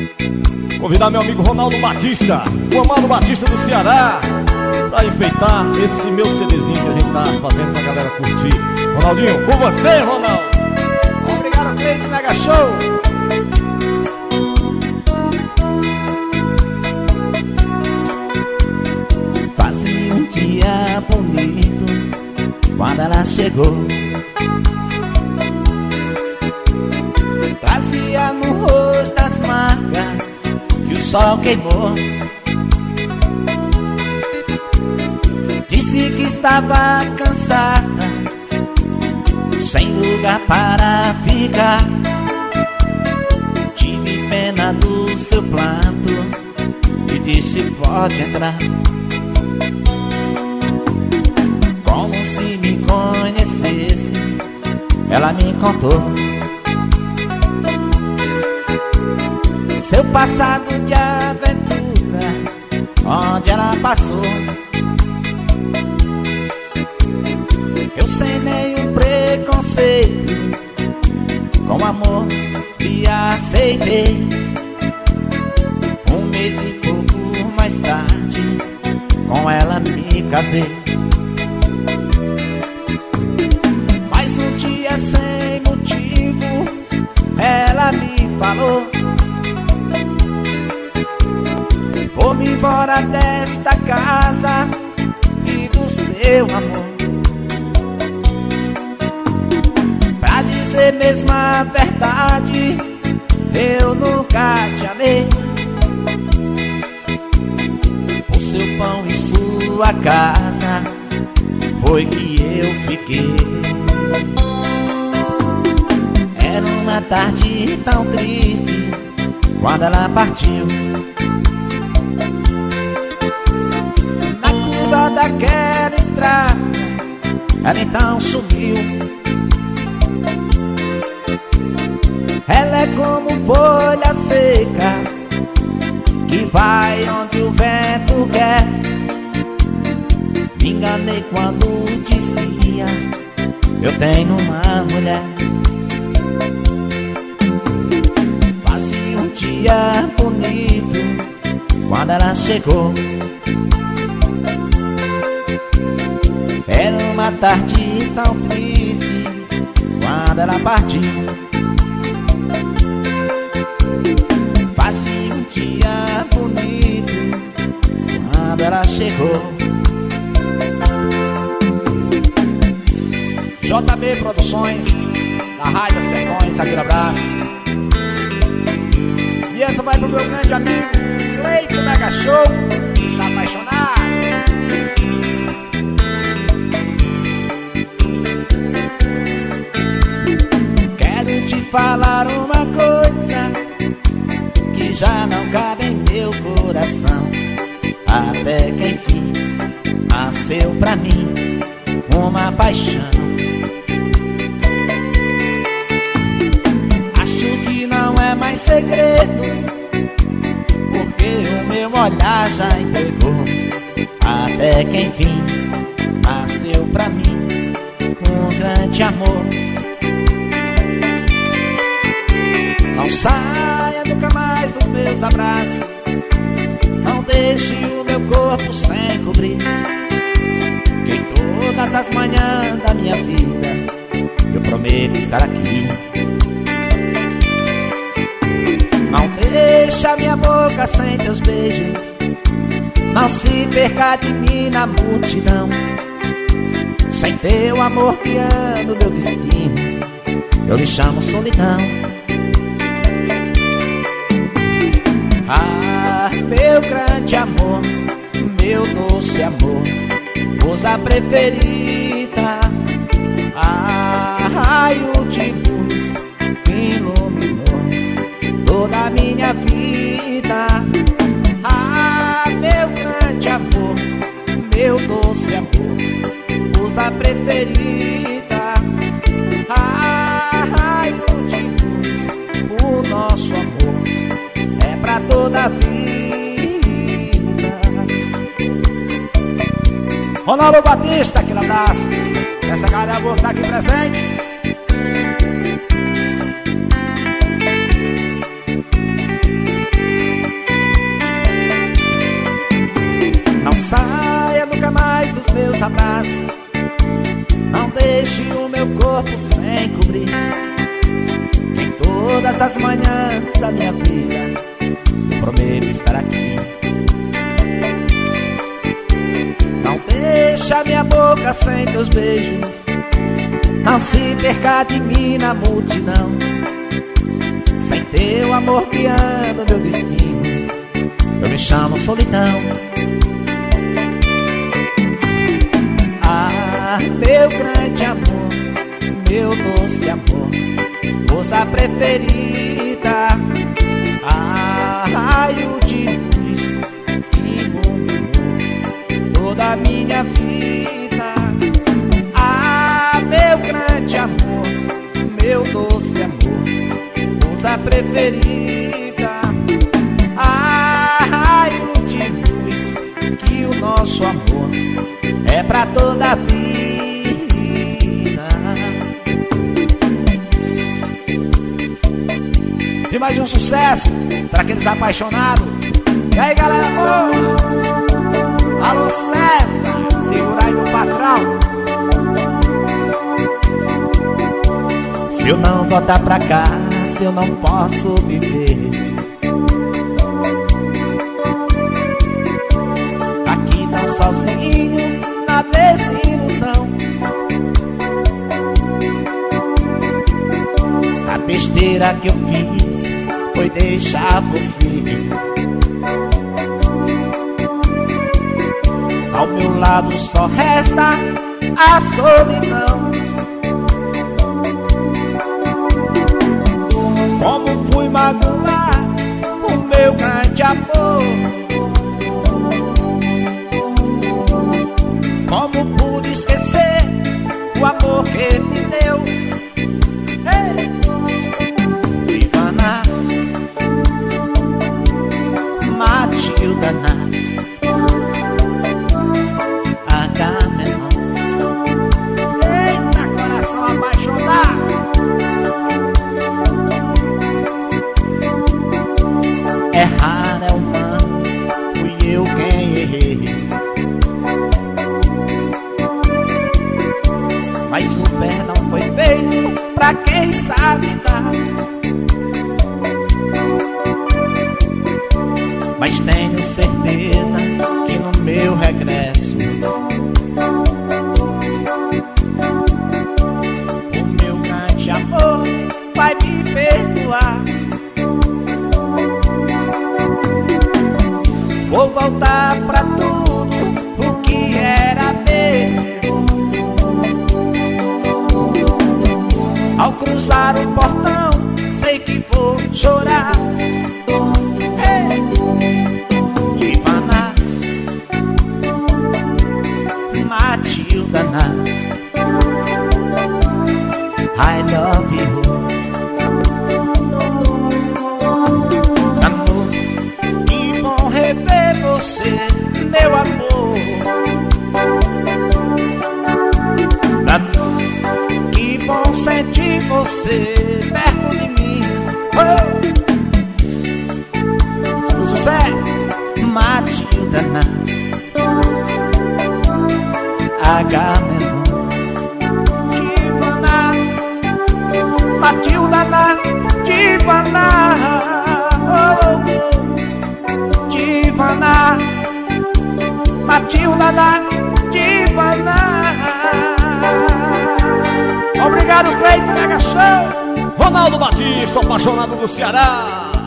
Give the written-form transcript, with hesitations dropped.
Convidar meu amigo Ronaldo Batista, o amado Batista do Ceará, pra enfeitar esse meu CDzinho que a gente tá fazendo pra galera curtir. Ronaldinho, com você, Ronaldo. Obrigado, Cleito Mega Show. Fazia um dia bonito quando ela chegou. Trazia no rosto as marcas que o sol queimou. Disse que estava cansada, sem lugar para ficar. Tive pena do seu planto e disse: pode entrar. Como se me conhecesse, ela me contou seu passado de aventura, onde ela passou. Eu sem nenhum preconceito, com amor me aceitei. Um mês e pouco mais tarde, com ela me casei. Mas um dia sem motivo, ela me falou: vou-me embora desta casa e do seu amor. Pra dizer mesmo a verdade, eu nunca te amei. Por seu pão e sua casa foi que eu fiquei. Era uma tarde tão triste quando ela partiu. Na curva daquela estrada, ela então sumiu. Ela é como folha seca que vai onde o vento quer. Me enganei quando dizia: eu tenho uma mulher. Fazia um dia bonito quando ela chegou. Era uma tarde tão triste quando ela partiu. Fazia um dia bonito quando ela chegou. JB Produções, da Rádio Secões, aquele abraço. E essa vai pro meu grande amigo Cleito Mega Show, que está apaixonado. Quero te falar uma coisa que já não cabe em meu coração. Até que enfim nasceu pra mim uma paixão. Acho que não é mais segredo, porque o meu olhar já entregou. Até que enfim nasceu pra mim um grande amor. Não saia nunca mais dos meus abraços, não deixe o meu corpo sem cobrir, que em todas as manhãs da minha vida eu prometo estar aqui. Não deixa minha boca sem teus beijos, não se perca de mim na multidão. Sem teu amor guiando meu destino, eu lhe chamo solidão. Ah, meu grande amor, meu doce amor, musa preferida. Ah, raio de luz que iluminou toda a minha vida. Ah, meu grande amor, meu doce amor, musa preferida. Ah, raio de luz, o nosso amor é pra toda a vida. Ronaldo Batista, aquele abraço. Essa galera boa tá aqui presente. todas as manhãs da minha vida, prometo estar aqui. Não deixa minha boca sem teus beijos, não se perca de mim na multidão. Sem teu amor guiando meu destino, eu me chamo solidão. Ah, meu grande amor, meu doce amor, moça preferida, ah, raio de luz que iluminou toda a minha vida. Ah, meu grande amor, meu doce amor, moça preferida, ah, raio de luz que o nosso amor é pra toda a vida. E mais um sucesso pra aqueles apaixonados. E aí, galera boa? Alô, César, segura aí no patrão. Se eu não voltar pra casa, eu não posso viver. Aqui tão sozinho na desilusão. A besteira que eu fiz foi deixar você. Ao meu lado só resta a solidão. Como fui magoar o meu grande amor, como pude esquecer o amor que me deu. Hey! Ivana, Matilda, Agamenon. Eita, coração apaixonado. Errar é humano, fui eu quem errei. Mas o perdão foi feito pra quem sabe dar. Mas tenho certeza que no meu regresso o meu grande amor vai me perdoar. Vou voltar pra tudo o que era meu. Ao cruzar o portão, sei que vou chorar. Hey! Ivana, Matilda, I love you. Amor, que bom rever você, meu amor. Amor, que bom sentir você perto de mim. Oh! Sucesso, Matilda, Agamenon. Ivana, Matilda, Ivana, oh, oh. Ivana, Matilda, Ivana. Obrigado, Cleiton Mega Show. Ronaldo Batista, apaixonado do Ceará.